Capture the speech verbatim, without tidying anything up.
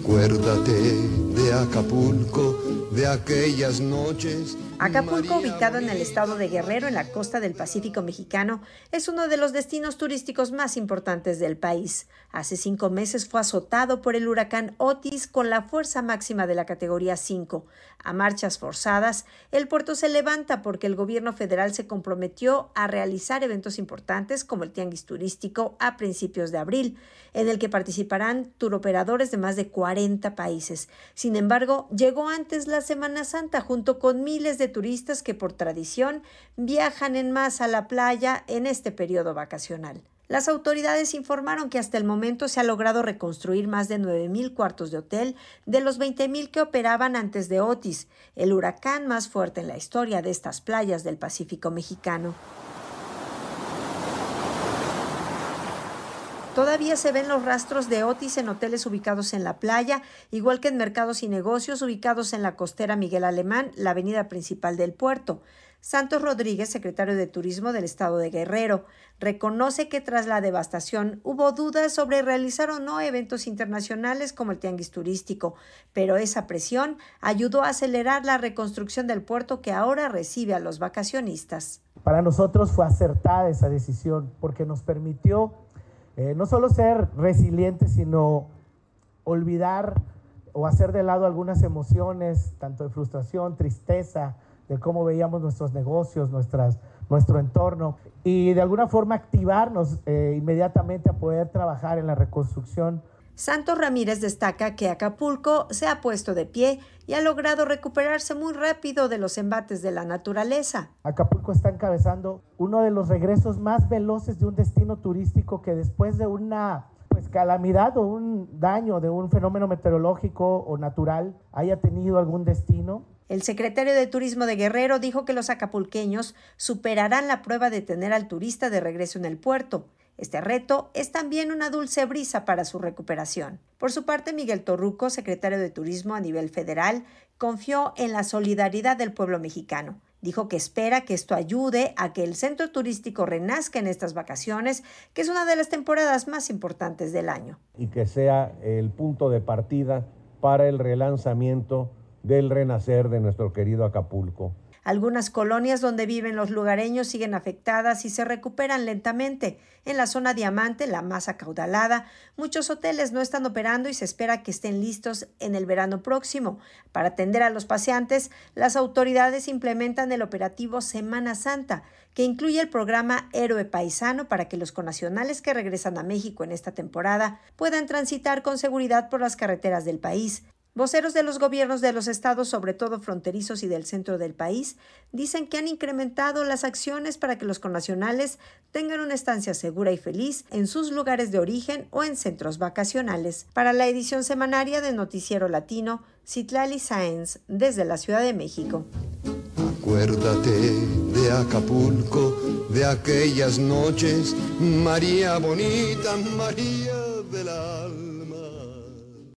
Acuérdate de Acapulco, de aquellas noches. Acapulco, ubicado en el estado de Guerrero, en la costa del Pacífico mexicano, es uno de los destinos turísticos más importantes del país. Hace cinco meses fue azotado por el huracán Otis con la fuerza máxima de la categoría cinco. A marchas forzadas, el puerto se levanta porque el gobierno federal se comprometió a realizar eventos importantes como el Tianguis Turístico a principios de abril, en el que participarán turoperadores de más de cuarenta países. Sin embargo, llegó antes la Semana Santa junto con miles de turistas que por tradición viajan en masa a la playa en este periodo vacacional. Las autoridades informaron que hasta el momento se ha logrado reconstruir más de nueve mil cuartos de hotel de los veinte mil que operaban antes de Otis, el huracán más fuerte en la historia de estas playas del Pacífico mexicano. Todavía se ven los rastros de Otis en hoteles ubicados en la playa, igual que en mercados y negocios ubicados en la costera Miguel Alemán, la avenida principal del puerto. Santos Rodríguez, secretario de Turismo del estado de Guerrero, reconoce que tras la devastación hubo dudas sobre realizar o no eventos internacionales como el Tianguis Turístico, pero esa presión ayudó a acelerar la reconstrucción del puerto que ahora recibe a los vacacionistas. Para nosotros fue acertada esa decisión porque nos permitió Eh, no solo ser resilientes, sino olvidar o hacer de lado algunas emociones, tanto de frustración, tristeza, de cómo veíamos nuestros negocios, nuestras, nuestro entorno, y de alguna forma activarnos eh, inmediatamente a poder trabajar en la reconstrucción. Santos Ramírez destaca que Acapulco se ha puesto de pie y ha logrado recuperarse muy rápido de los embates de la naturaleza. Acapulco está encabezando uno de los regresos más veloces de un destino turístico que después de una pues, calamidad o un daño de un fenómeno meteorológico o natural haya tenido algún destino. El secretario de Turismo de Guerrero dijo que los acapulqueños superarán la prueba de tener al turista de regreso en el puerto. Este reto es también una dulce brisa para su recuperación. Por su parte, Miguel Torruco, secretario de Turismo a nivel federal, confió en la solidaridad del pueblo mexicano. Dijo que espera que esto ayude a que el centro turístico renazca en estas vacaciones, que es una de las temporadas más importantes del año. Y que sea el punto de partida para el relanzamiento del renacer de nuestro querido Acapulco. Algunas colonias donde viven los lugareños siguen afectadas y se recuperan lentamente. En la zona Diamante, la más acaudalada, muchos hoteles no están operando y se espera que estén listos en el verano próximo. Para atender a los paseantes, las autoridades implementan el operativo Semana Santa, que incluye el programa Héroe Paisano para que los connacionales que regresan a México en esta temporada puedan transitar con seguridad por las carreteras del país. Voceros de los gobiernos de los estados, sobre todo fronterizos y del centro del país, dicen que han incrementado las acciones para que los connacionales tengan una estancia segura y feliz en sus lugares de origen o en centros vacacionales. Para la edición semanaria de Noticiero Latino, Citlali Sáenz, desde la Ciudad de México. Acuérdate de Acapulco, de aquellas noches, María bonita, María.